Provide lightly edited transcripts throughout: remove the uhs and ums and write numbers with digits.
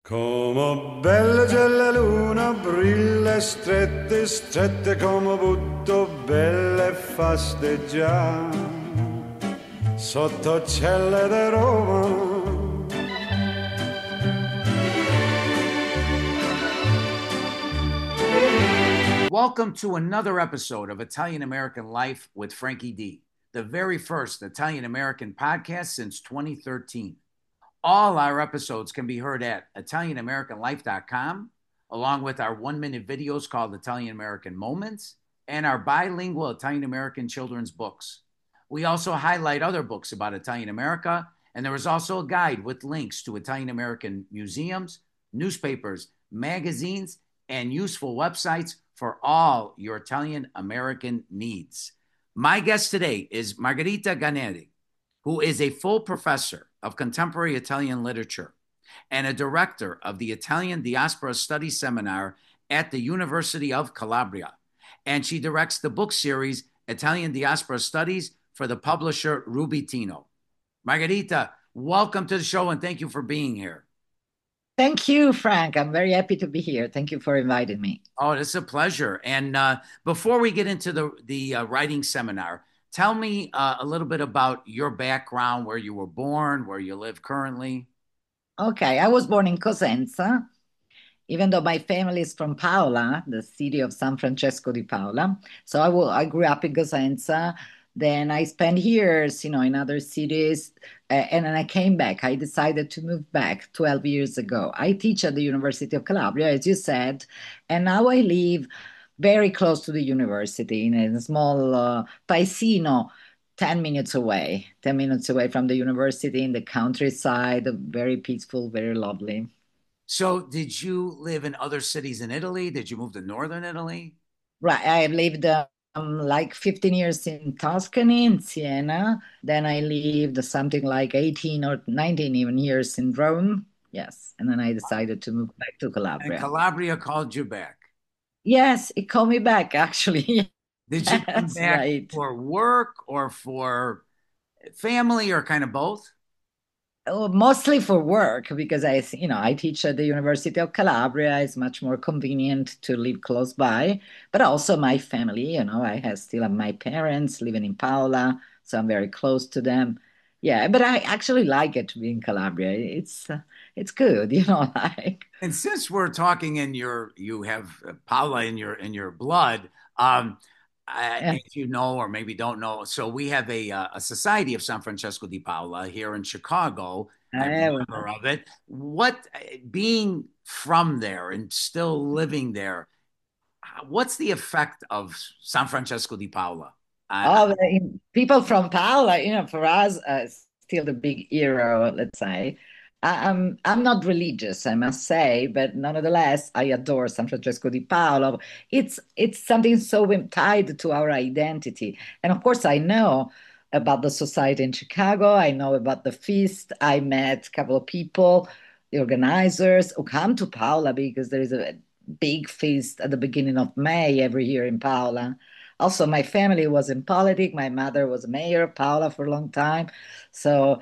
Come bella c'è la luna, brilla strette, strette come butto, belle fasteggiare, sotto celle di Roma. Welcome to another episode of Italian American Life with Frankie D, the very first Italian American podcast since 2013. All our episodes can be heard at ItalianAmericanLife.com, along with our 1 minute videos called Italian American Moments and our bilingual Italian American children's books. We also highlight other books about Italian America, and there is also a guide with links to Italian American museums, newspapers, magazines, and useful websites for all your Italian American needs. My guest today is Margherita Ganeri, who is a full professor of contemporary Italian literature and a director of the Italian Diaspora Studies Seminar at the University of Calabria. And she directs the book series Italian Diaspora Studies for the publisher Rubitino. Margherita, welcome to the show and thank you for being here. Thank you, Frank. I'm very happy to be here. Thank you for inviting me. Oh, it's a pleasure. And before we get into the writing seminar, tell me a little bit about your background, where you were born, where you live currently. Okay, I was born in Cosenza, even though my family is from Paola, the city of San Francesco di Paola. So I grew up in Cosenza. Then I spent years, in other cities, and then I came back. I decided to move back 12 years ago. I teach at the University of Calabria, as you said, and now I live very close to the university in a small paesino, 10 minutes away, 10 minutes away from the university in the countryside, very peaceful, very lovely. So, did you live in other cities in Italy? Did you move to northern Italy? Right. I lived like 15 years in Tuscany, in Siena. Then I lived something like 18 or 19 even years in Rome. Yes. And then I decided to move back to And Calabria. Calabria called you back. Yes, it called me back, actually. Did you come Yes, back right. for work or for family or kind of both? Mostly for work because I teach at the University of Calabria. It's much more convenient to live close by, but also my family. Still have my parents living in Paola, so I'm very close to them. Yeah, but I actually like it to be in Calabria. It's good, like. And since we're talking you have Paula in your blood, Yeah. if you know or maybe don't know, so we have a Society of San Francesco di Paola here in Chicago. I'm a Well, member of it. What being from there and still living there, what's the effect of San Francesco di Paola? people from Paola, for us, still the big hero, let's say. I'm not religious, I must say, but nonetheless, I adore San Francesco di Paolo. It's something so tied to our identity, and of course, I know about the society in Chicago. I know about the feast. I met a couple of people, the organizers, who come to Paola because there is a big feast at the beginning of May every year in Paola. Also, my family was in politics. My mother was mayor of Paola for a long time, so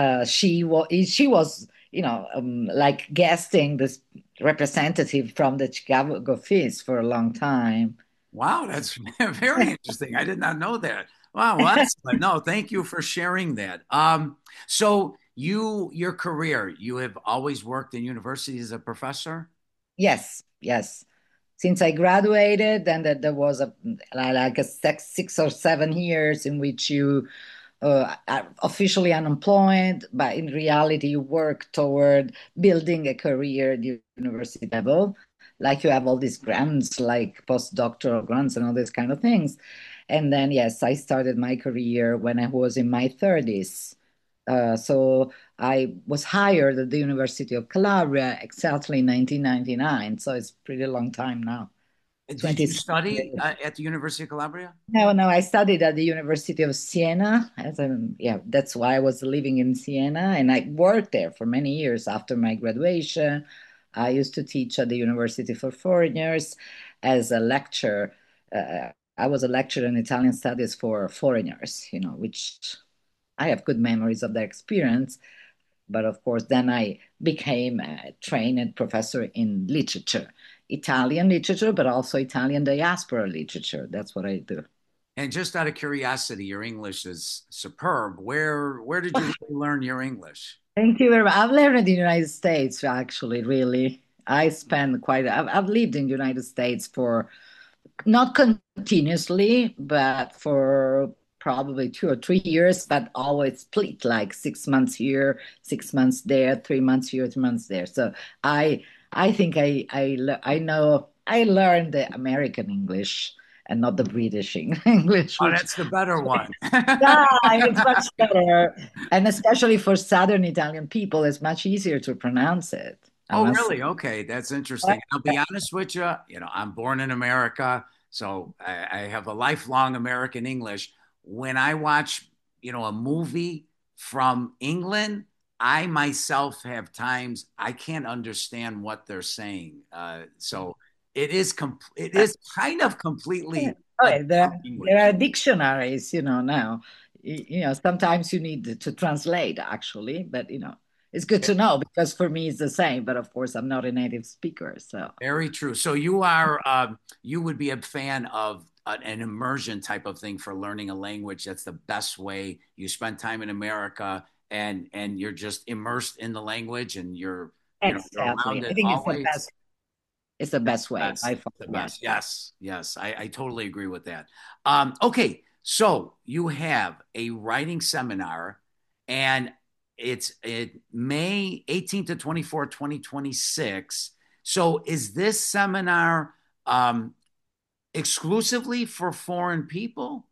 she was like guesting this representative from the Chicago Feast for a long time. Wow, that's very interesting. I did not know that. Wow, well, that's no, thank you for sharing that. So your career, you have always worked in university as a professor? Yes, yes. Since I graduated, then there was like a 6 or 7 years in which you are officially unemployed, but in reality, you work toward building a career at the university level. Like you have all these grants, like postdoctoral grants and all these kind of things. And then, yes, I started my career when I was in my 30s. So I was hired at the University of Calabria exactly in 1999. So it's pretty long time now. Did you 26 study years. at the University of Calabria? No, no, I studied at the University of Siena. Yeah, that's why I was living in Siena, and I worked there for many years after my graduation. I used to teach at the University for Foreigners as a lecturer. I was a lecturer in Italian studies for foreigners, which I have good memories of that experience. But of course, then I became a trained professor in literature, Italian literature, but also Italian diaspora literature. That's what I do. And just out of curiosity, your English is superb. Where did you really learn your English? Thank you very much. I've learned in the United States, actually, really. I spent I've lived in the United States for not continuously, but for probably 2 or 3 years, but always split like 6 months here, 6 months there, 3 months here, 3 months there. So I I think I know I learned the American English and not the British English, Oh, which that's the better one. yeah, it's much better, and especially for Southern Italian people, it's much easier to pronounce it. I Oh, must really? Okay, that's say. interesting. I'll be honest with you. I'm born in America, so I have a lifelong American English. When I watch, a movie from England, I myself have times I can't understand what they're saying. So it is kind of completely Oh, a yeah, different there language. are dictionaries, now. Sometimes you need to translate actually, but it's good to know because for me it's the same. But of course, I'm not a native speaker, so Very true. So you would be a fan of an immersion type of thing for learning a language. That's the best way. You spend time in America and you're just immersed in the language and you're around exactly. I it think it's the always. best. It's the best way Best, by far. the Yes. best. Yes, yes. I totally agree with that. Okay, so you have a writing seminar and it's May 18th to 24th, 2026. So is this seminar exclusively for foreign people?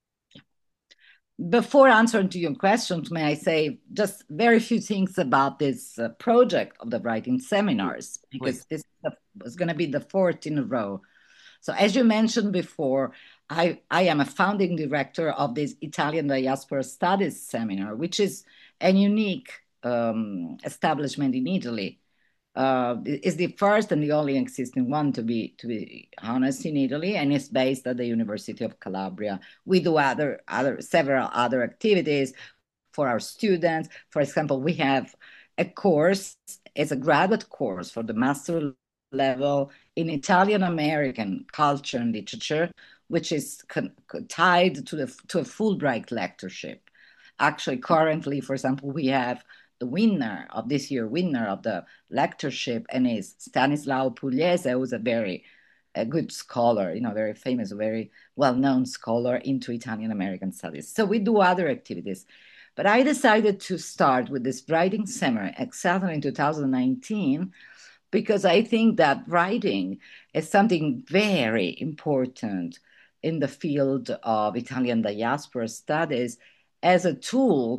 Before answering to your questions, may I say just very few things about this project of the writing seminars, because Please. is going to be the fourth in a row. So, as you mentioned before, I am a founding director of this Italian Diaspora Studies Seminar, which is a unique establishment in Italy. It's the first and the only existing one, to be honest, in Italy, and it's based at the University of Calabria. We do other several other activities for our students. For example, we have a course, it's a graduate course for the master level in Italian American culture and literature, which is tied to a Fulbright lectureship. Actually, currently, for example, we have the winner of the lectureship, and is Stanislao Pugliese, who's a good scholar, very famous, very well-known scholar into Italian American studies. So we do other activities. But I decided to start with this writing seminar exactly in 2019 because I think that writing is something very important in the field of Italian diaspora studies as a tool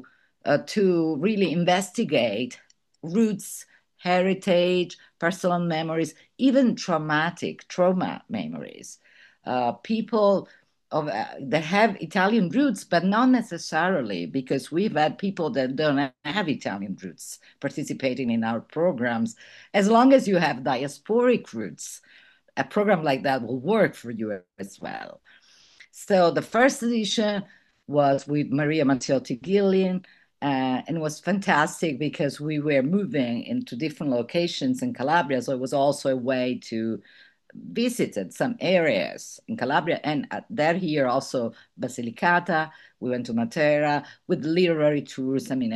to really investigate roots, heritage, personal memories, even trauma memories. People that have Italian roots, but not necessarily, because we've had people that don't have Italian roots participating in our programs. As long as you have diasporic roots, a program like that will work for you as well. So the first edition was with Maria Mattiotti Gillian, and it was fantastic because we were moving into different locations in Calabria. So it was also a way to visit some areas in Calabria, and there here also Basilicata. We went to Matera with literary tours. I mean,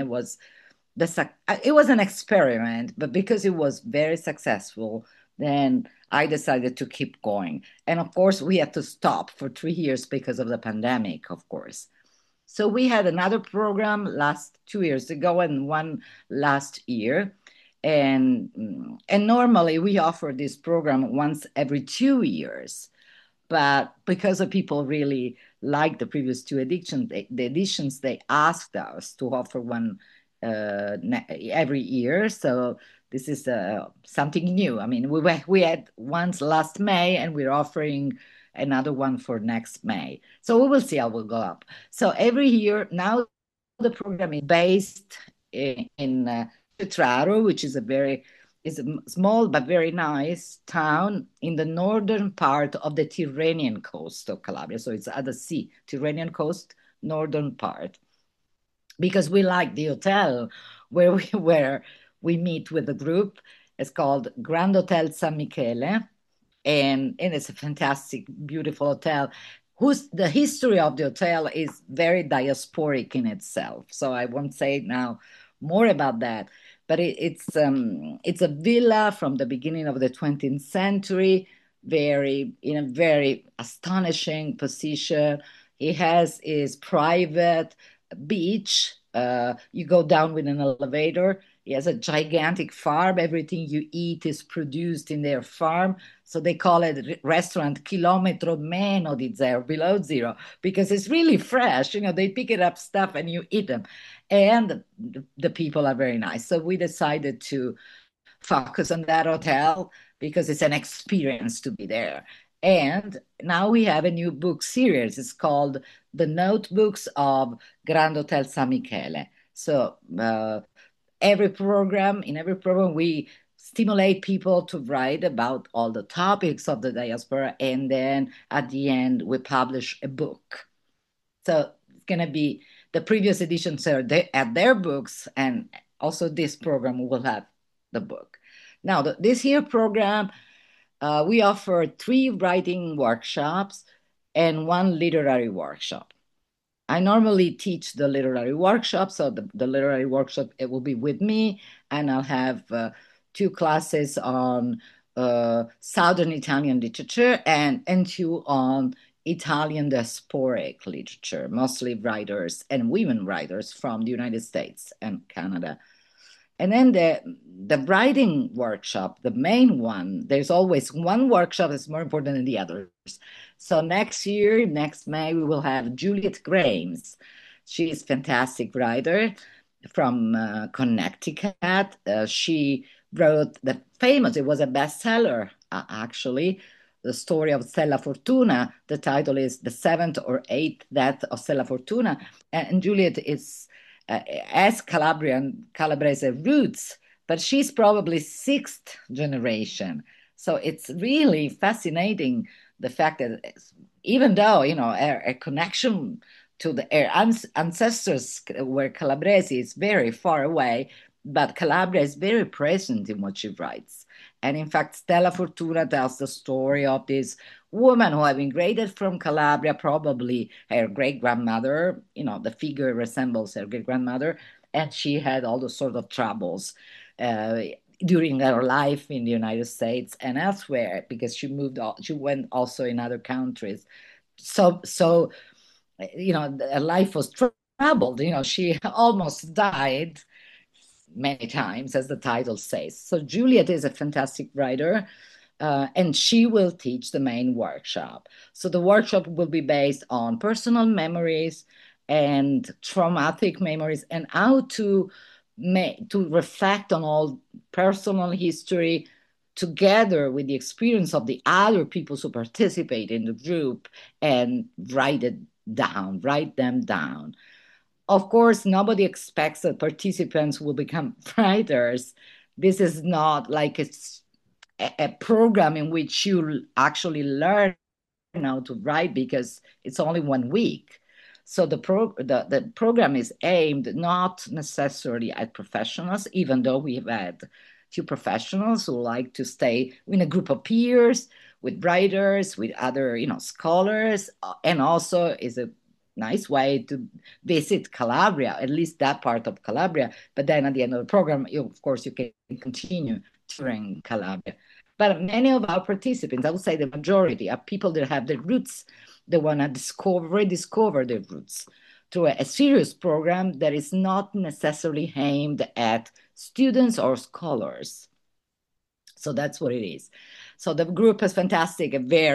it was an experiment, but because it was very successful, then I decided to keep going. And of course, we had to stop for 3 years because of the pandemic, of course. So we had another program last 2 years ago and one last year. And normally we offer this program once every 2 years. But because the people really liked the previous two editions, they asked us to offer one every year. So this is something new. I mean, we had once last May, and we're offering another one for next May. So we will see how it will go up. So every year now, the program is based in Cetraro, which is a small but very nice town in the northern part of the Tyrrhenian coast of Calabria. So it's at the sea, Tyrrhenian coast, northern part. Because we like the hotel where we were, we meet with the group. It's called Grand Hotel San Michele, and it's a fantastic, beautiful hotel. Whose the history of the hotel is very diasporic in itself. So I won't say now more about that. But it's a villa from the beginning of the 20th century, very in a very astonishing position. It has his private beach. You go down with an elevator. He has a gigantic farm. Everything you eat is produced in their farm. So they call it restaurant Chilometro Meno di Zero, below zero, because it's really fresh. You know, they pick it up stuff and you eat them. And the people are very nice. So we decided to focus on that hotel because it's an experience to be there. And now we have a new book series. It's called The Notebooks of Grand Hotel San Michele. So in every program, we stimulate people to write about all the topics of the diaspora. And then at the end, we publish a book. So it's going to be the previous editions are at their books, and also this program will have the book. Now, this year program, we offer 3 writing workshops and 1 literary workshop. I normally teach the literary workshop, so the literary workshop, it will be with me, and I'll have 2 classes on Southern Italian literature and 2 on Italian diasporic literature, mostly writers and women writers from the United States and Canada. And then the writing workshop, the main one, there's always one workshop that's more important than the others. So next year, next May, we will have Juliet Grimes. She is a fantastic writer from Connecticut. She wrote it was a bestseller, actually, the story of Stella Fortuna. The title is The Seventh or Eighth Death of Stella Fortuna. And Juliet has Calabrese roots, but she's probably 6th generation. So it's really fascinating, the fact that even though, you know, a connection to her ancestors were Calabrese is very far away, but Calabria is very present in what she writes. And in fact, Stella Fortuna tells the story of this woman who had immigrated from Calabria, probably her great grandmother. You know, the figure resembles her great grandmother, and she had all the sort of troubles during her life in the United States and elsewhere, because she went also in other countries. So you know, her life was troubled. You know, she almost died many times, as the title says. So Juliet is a fantastic writer, and she will teach the main workshop. So the workshop will be based on personal memories and traumatic memories, and how to reflect on all personal history together with the experience of the other people who participate in the group, and write them down. Of course, nobody expects that participants will become writers. This is not like a program in which you actually learn how to write, because it's only 1 week. So the program is aimed not necessarily at professionals, even though we have had 2 professionals who like to stay in a group of peers, with writers, with other, you know, scholars, and also is a nice way to visit Calabria, at least that part of Calabria. But then at the end of the program, of course, you can continue touring Calabria. But many of our participants, I would say the majority, are people that have their roots. They want to rediscover their roots through a serious program that is not necessarily aimed at students or scholars. So that's what it is. So the group is fantastic,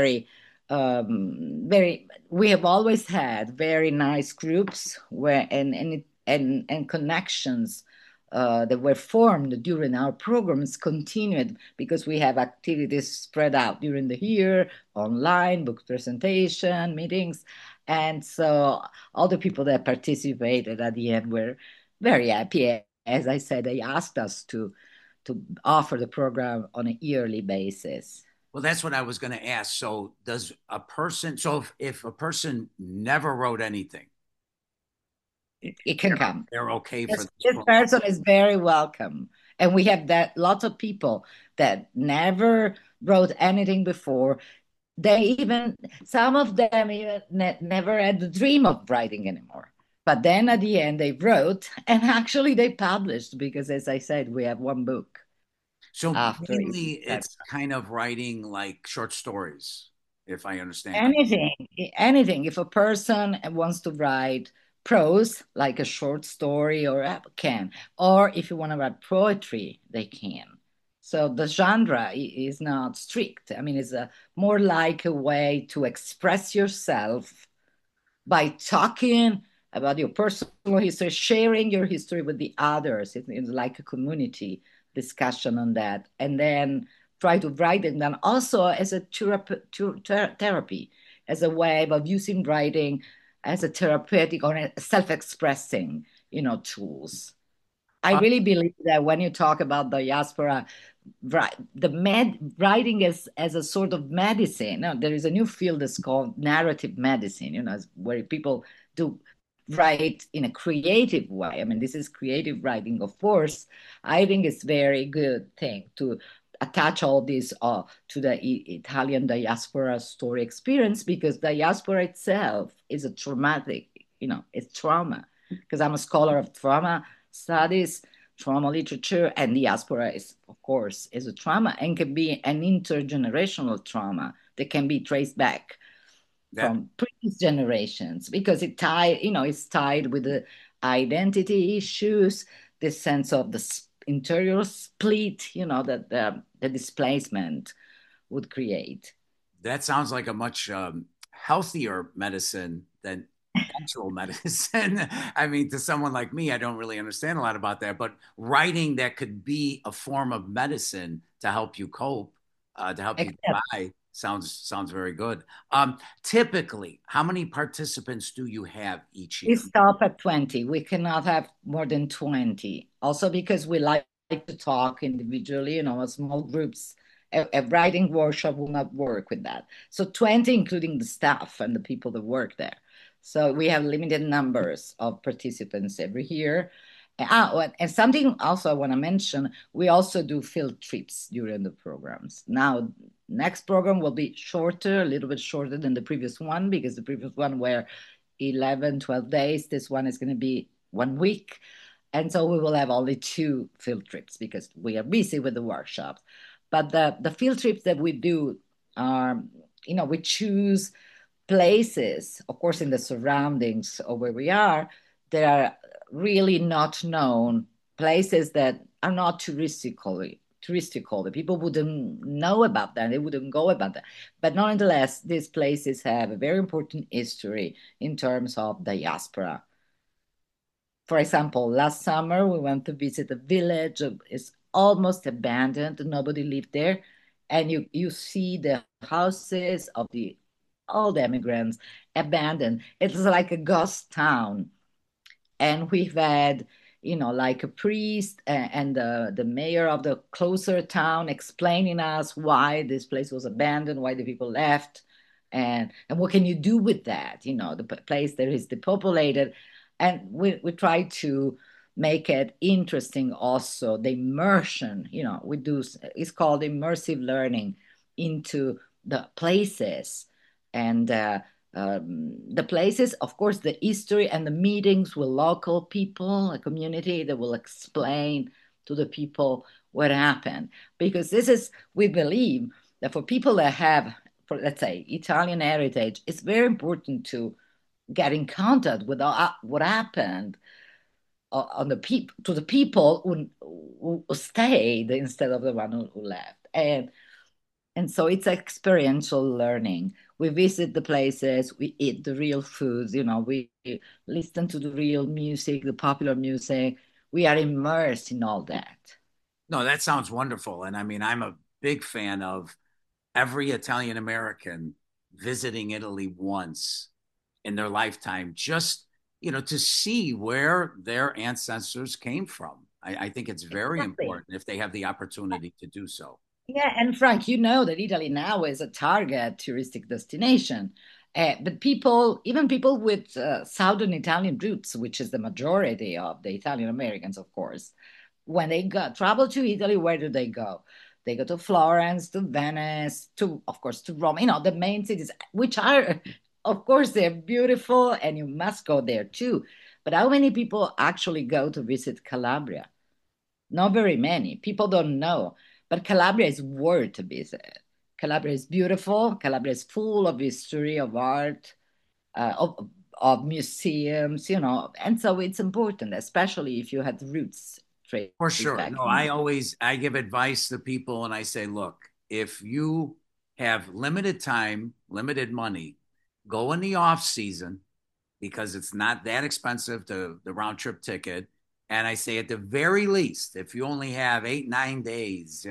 we have always had very nice groups and connections that were formed during our programs continued, because we have activities spread out during the year, online, book presentation, meetings. And so all the people that participated at the end were very happy. As I said, they asked us to offer the program on a yearly basis. Well, that's what I was going to ask. So if a person never wrote anything, it can come. They're okay for this person is very welcome. And we have that lots of people that never wrote anything before. They even, some of them even never had the dream of writing anymore. But then at the end, they wrote and actually they published because, as I said, we have one book So after mainly it. it's kind of writing like short stories, if I understand. Anything, anything. If a person wants to write prose, like a short story, or can, or if you want to write poetry, they can. So the genre is not strict. I mean, it's a more like a way to express yourself by talking about your personal history, sharing your history with the others. It's like a community discussion on that. And then try to write it down also as a therapy, as a way of using writing as a therapeutic or a self-expressing, tools. I Uh, really believe that when you talk about diaspora, right, writing as a sort of medicine. Now, there is a new field that's called narrative medicine, where people do write in a creative way. I mean, this is creative writing, of course. I think it's very good thing to attach all this to the Italian diaspora story experience, because diaspora itself is a traumatic, it's trauma. Because I'm a scholar of trauma studies, trauma literature, and diaspora is, of course, is a trauma and can be an intergenerational trauma that can be traced back that from previous generations, because it's tied with the identity issues, the sense of the interior split, that the displacement would create. that sounds like a much healthier medicine than natural medicine. I mean, to someone like me, I don't really understand a lot about that, but writing that could be a form of medicine to help you cope, to help you get Except by, sounds very good. Typically, how many participants do you have each we year? stop at 20. We cannot have more than 20. Also because we like to talk individually, small groups. A writing workshop will not work with that. So 20, including the staff and the people that work there. So we have limited numbers of participants every year. And something also I want to mention, we also do field trips during the programs. Now, next program will be shorter, a little bit shorter than the previous one, because the previous one were 11, 12 days. This one is going to be 1 week. And so we will have only 2 field trips because we are busy with the workshops. But the field trips that we do are, we choose places, of course, in the surroundings of where we are, that are really not known, places that are not touristical. The people wouldn't know about that. They wouldn't go about that. But nonetheless, these places have a very important history in terms of diaspora. For example, last summer we went to visit a village. It's almost abandoned. Nobody lived there. And you see the houses of all the immigrants abandoned. It's like a ghost town. And we've had, like a priest and the mayor of the closer town explaining us why this place was abandoned, why the people left, and what can you do with that, the place that is depopulated. And we try to make it interesting also, the immersion, we do, it's called immersive learning into the places. And the places, of course, the history and the meetings with local people, a community that will explain to the people what happened. Because we believe that for people that have, for, let's say, Italian heritage, it's very important to get in contact with what happened on to the people who stayed instead of the one who left. And so it's experiential learning. We visit the places, we eat the real foods, we listen to the real music, the popular music. We are immersed in all that. No, that sounds wonderful. And I mean, I'm a big fan of every Italian American visiting Italy once in their lifetime, just, to see where their ancestors came from. I think it's very Exactly. important if they have the opportunity to do so. Yeah, and Frank, you know that Italy now is a target touristic destination. But people, even people with Southern Italian roots, which is the majority of the Italian Americans, of course, when they travel to Italy, where do they go? They go to Florence, to Venice, to, of course, to Rome, the main cities, which are, of course, they're beautiful and you must go there too. But how many people actually go to visit Calabria? Not very many. People don't know. But Calabria is worth to visit. Calabria is beautiful. Calabria is full of history, of art, of museums, and so it's important, especially if you had roots For traced sure. back. No, I give advice to people and I say, look, if you have limited time, limited money, go in the off season because it's not that expensive to the round trip ticket. And I say at the very least, if you only have 8, 9 days,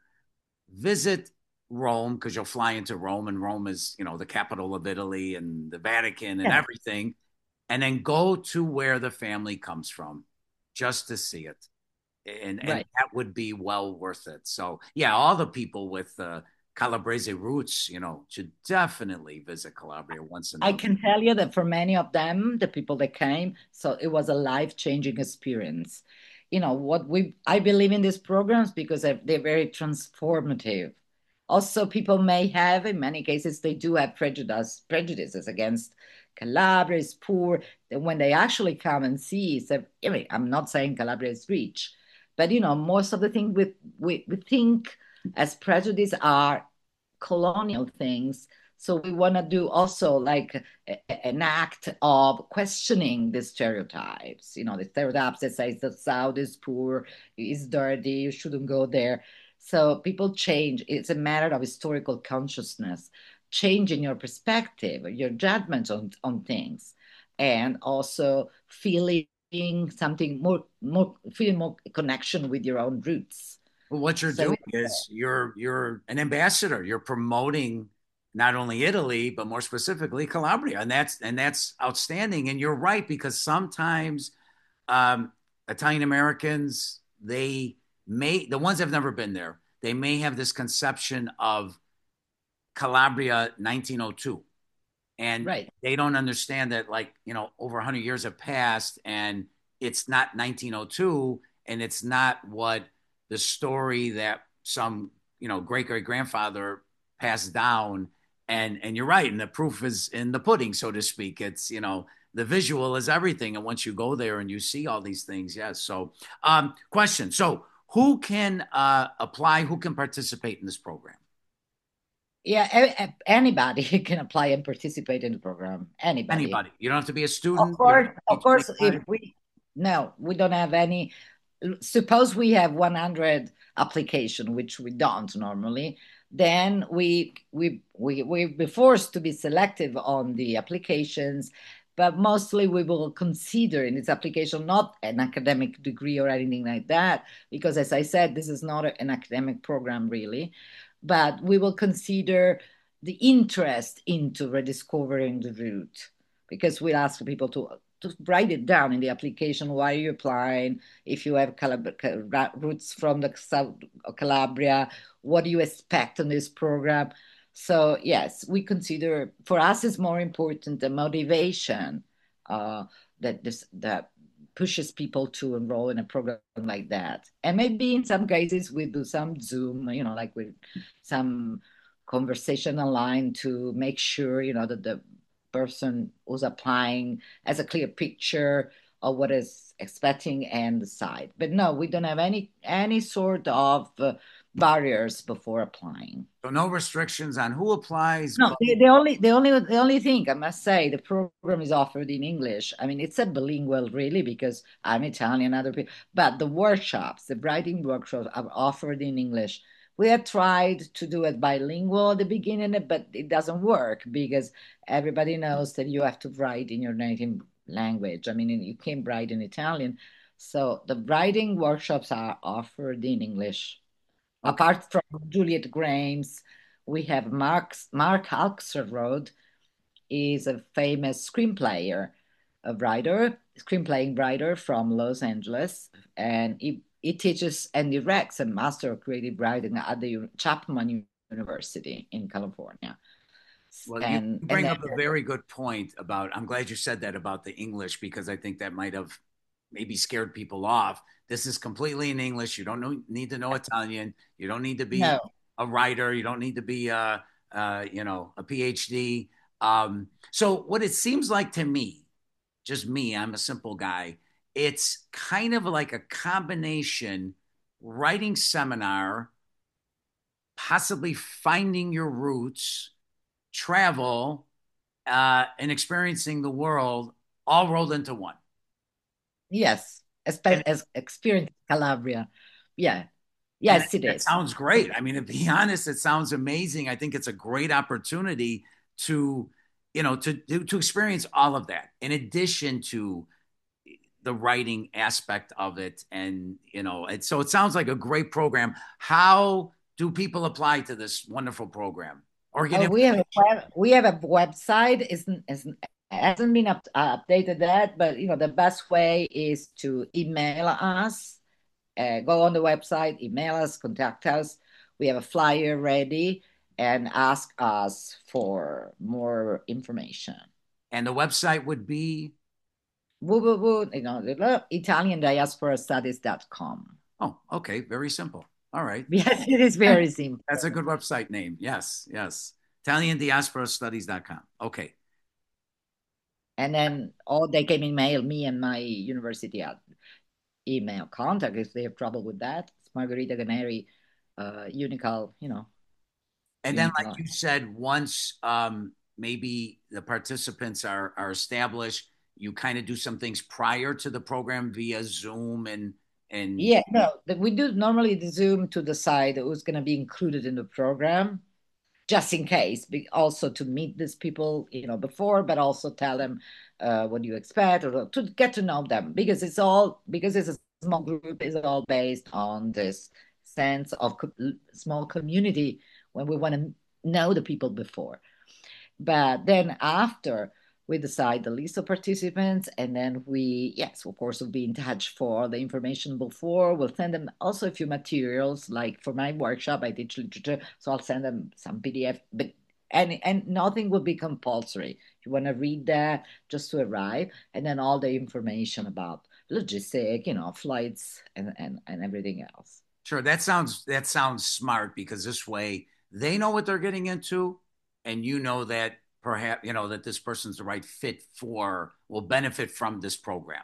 visit Rome because you'll fly into Rome and Rome is, the capital of Italy and the Vatican and Yeah, everything. And then go to where the family comes from just to see it. And right. that would be well worth it. So yeah, all the people with Calabrese roots, should definitely visit Calabria once in I a. can tell you that for many of them, the people that came, so it was a life-changing experience. I believe in these programs because they're very transformative. Also, people may have, in many cases, they do have prejudices against Calabria is poor. Then when they actually come and see, so, I'm not saying Calabria is rich, but most of the things we think as prejudice are colonial things. So we want to do also like an act of questioning the stereotypes, the stereotypes that say the South is poor, is dirty, you shouldn't go there. So people change. It's a matter of historical consciousness, changing your perspective, your judgment on things, and also something more, feeling more connection with your own roots. Well, what you're So doing is you're an ambassador. You're promoting not only Italy, but more specifically Calabria, and that's outstanding. And you're right because sometimes um, Italian Americans the ones that have never been there, they may have this conception of Calabria 1902, and right. they don't understand that like over 100 years have passed and it's not 1902 and it's not what the story that some great great grandfather passed down. And you're right, and the proof is in the pudding, so to speak. It's the visual is everything, and once you go there and you see all these things, yes. So question, so who can apply, who can participate in this program? Yeah, anybody can apply and participate in the program. Anybody. Anybody, you don't have to be a Of student, you don't course, have to be of course, if 25. we no, we don't have any. Suppose we have 100 application, which we don't normally, then we be forced to be selective on the applications, but mostly we will consider in its application not an academic degree or anything like that, because as I said, this is not an academic program really, but we will consider the interest into rediscovering the route because we'll ask people to write it down in the application. Why are you applying? If you have roots from the South of Calabria, what do you expect in this program? So yes, we consider for us it's more important the motivation uh, that pushes people to enroll in a program like that. And maybe in some cases we do some Zoom, like with some conversation online to make sure, that the person who's applying has a clear picture of what is expecting and decide. But no, we don't have any sort of barriers before applying. So no restrictions on who applies, No, but the only thing I must say, the program is offered in English. I mean, it's a bilingual really because I'm Italian, other people, but the workshops, the writing workshops are offered in English. We have tried to do it bilingual at the beginning, but it doesn't work because everybody knows that you have to write in your native language. I mean, you can't write in Italian. So the writing workshops are offered in English. okay. Apart from Juliet Grimes, we have Mark Axelrod is a famous screenplaying writer from Los Angeles, and he teaches and directs a Master of Creative Writing at the Chapman University in California. Well, you And bring then up a very good point about, I'm glad you said that about the English because I think that might have maybe scared people off. This is completely in English. You don't need to know Italian. You don't need to be No. a writer. You don't need to be a PhD. So what it seems like to me, just me, I'm a simple guy. It's kind of like a combination writing seminar, possibly finding your roots, travel, and experiencing the world all rolled into one. Yes, And as experience Calabria. Yeah. and Yes, it that is. sounds great. I mean, to be honest, it sounds amazing. I think it's a great opportunity to, to experience all of that in addition to the writing aspect of it. And, so it sounds like a great program. How do people apply to this wonderful program or get information? We have a website. Isn't hasn't been updated that, but the best way is to email us. Go on the website, email us, contact us. We have a flyer ready, and ask us for more information. And the website would be, Woo, woo, woo, ItalianDiasporaStudies.com. oh, okay, very simple. All right. Yes, it is very simple. That's a good website name. Yes, yes. ItalianDiasporaStudies.com. Okay. And then, or they can email me and my university email contact if they have trouble with that. It's Margherita Ganeri, Unical, And then, like Unical. you said, once maybe the participants are established, you kind of do some things prior to the program via Zoom and Yeah, no, we do normally the Zoom to decide who's going to be included in the program, just in case, also to meet these people, before, but also tell them what you expect or to get to know them because it's a small group, it's all based on this sense of small community when we want to know the people before. But then after we decide the list of participants, and then yes, of course, we'll be in touch for the information before. We'll send them also a few materials, like for my workshop, I teach literature, so I'll send them some PDF, but and nothing will be compulsory. You want to read that just to arrive, and then all the information about logistic, flights and everything else. sure, that sounds smart because this way they know what they're getting into, and you know that perhaps that this person's the right fit for will benefit from this program.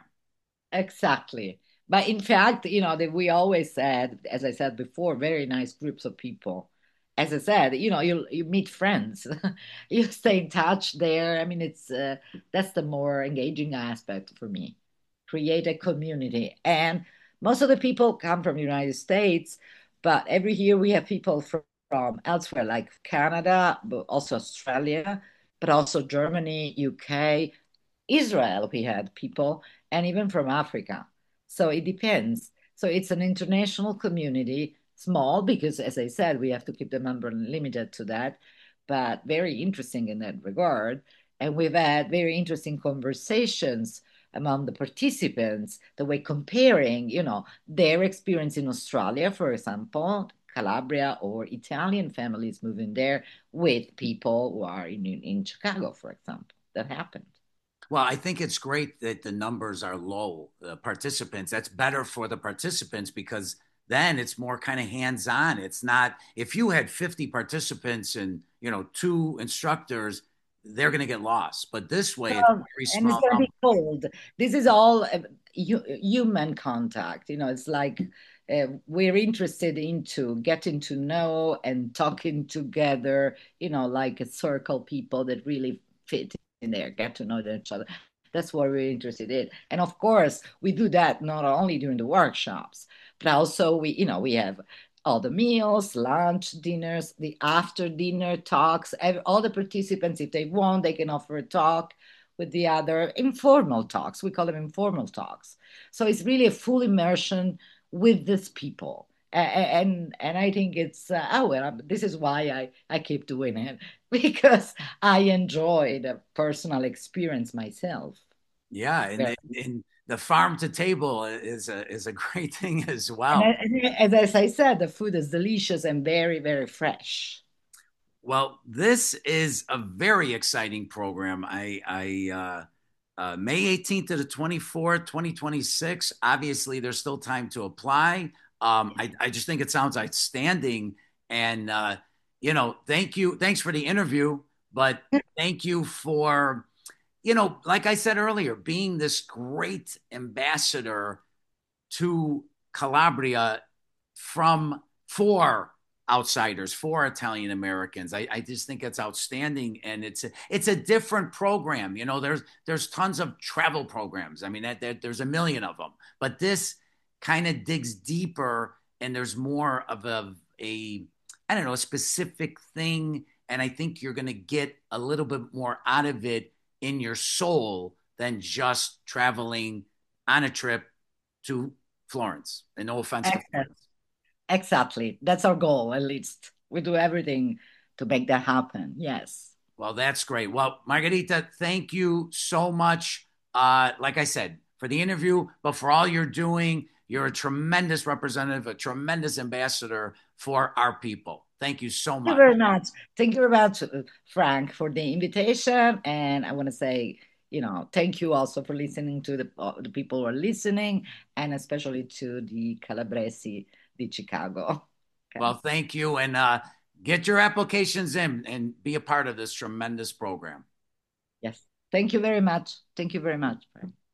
Exactly. But in fact, that we always said, as I said before, very nice groups of people. As I said, you meet friends, you stay in touch there. I mean, it's that's the more engaging aspect for me. Create a community, and most of the people come from the United States, but every year we have people from elsewhere, like Canada, but also Australia, but also Germany, UK, Israel, we had people, and even from Africa. So it depends. So it's an international community, small because, as I said, we have to keep the number limited to that, but very interesting in that regard. And we've had very interesting conversations among the participants, the way comparing, their experience in Australia, for example, Calabria, or Italian families moving there with people who are in Chicago, for example. That happened. Well, I think it's great that the numbers are low, the participants. That's better for the participants because then it's more kind of hands-on. It's not if you had 50 participants and, two instructors, they're going to get lost. But this way, it's a very And it's small going to number. be cold. This is all human contact. It's like we're interested into getting to know and talking together, like a circle people that really fit in there, get to know each other. That's what we're interested in. And of course, we do that not only during the workshops, but also we have all the meals, lunch, dinners, the after dinner talks. All the participants, if they want, they can offer a talk with the other informal talks. We call them informal talks. So it's really a full immersion with these people. And I think it's this is why I keep doing it because I enjoy the personal experience myself. Yeah, and Very. and the farm to table is a great thing as And well. as I said, the food is delicious and very, very fresh. Well, this is a very exciting program. May 18th to the 24th, 2026. Obviously, there's still time to apply. I just think it sounds outstanding. And, thank you. Thanks for the interview. But thank you for, like I said earlier, being this great ambassador to Calabria for outsiders, for Italian Americans. I just think it's outstanding, and it's a different program. There's tons of travel programs. I mean, there's a million of them, but this kind of digs deeper, and there's more of a I don't know, a specific thing, and I think you're going to get a little bit more out of it in your soul than just traveling on a trip to Florence. And no offense to Florence. Exactly. That's our goal, at least. We do everything to make that happen. Yes. Well, that's great. Well, Margherita, thank you so much. Like I said, for the interview, but for all you're doing, you're a tremendous representative, a tremendous ambassador for our people. Thank you so much. Thank you very much. Thank you very much, Frank, for the invitation. And I want to say, thank you also for listening to the people who are listening, and especially to the Calabresi di Chicago. Okay. Well, thank you. And get your applications in and be a part of this tremendous program. Yes. Thank you very much. Thank you very much, Frank.